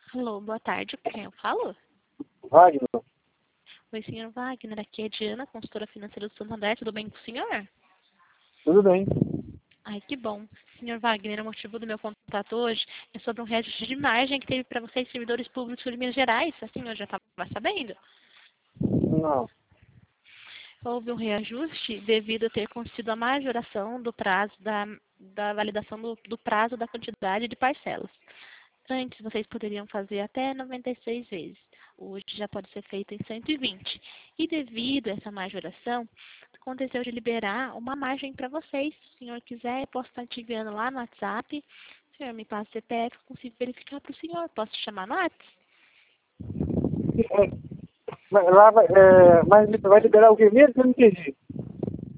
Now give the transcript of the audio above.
Alô, boa tarde. Com quem eu falo? Wagner, Oi, senhor Wagner. Aqui é Diana, consultora financeira do Santander. Tudo bem com o senhor? tudo bem? Ai, que bom. Senhor Wagner, o motivo do meu contato hoje é sobre um reajuste de margem que teve para vocês, servidores públicos de Minas Gerais. A senhora já estava sabendo? Não. Houve um reajuste devido a ter acontecido a majoração do prazo da validação do prazo da quantidade de parcelas. Antes, vocês poderiam fazer até 96 vezes. Hoje já pode ser feito em 120. E devido a essa majoração, aconteceu de liberar uma margem para vocês. Se o senhor quiser, eu posso estar te enviando lá no WhatsApp. O senhor me passa o CPF, eu consigo verificar para o senhor. Posso te chamar no WhatsApp? Mas lá vai liberar o que mesmo? Eu não entendi.